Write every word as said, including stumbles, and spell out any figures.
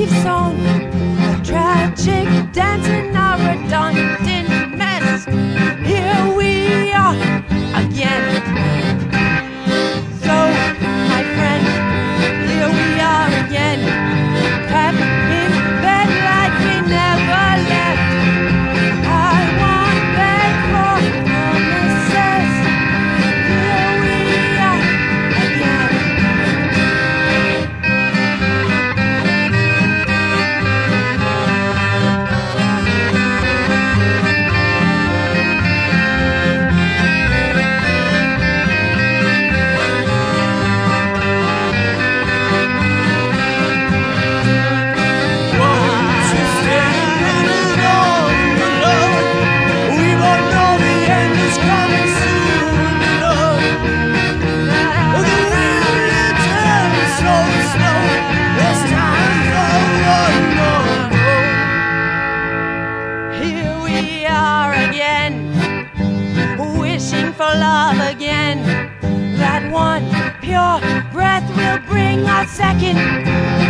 we've sown, a tragic dance in our redundant mess. Here we are again. So, my friend, here we are again, packed in bed like we never left. I won't beg for promises. Here we are again. Here we are again, wishing for love again. That one pure breath will bring our second.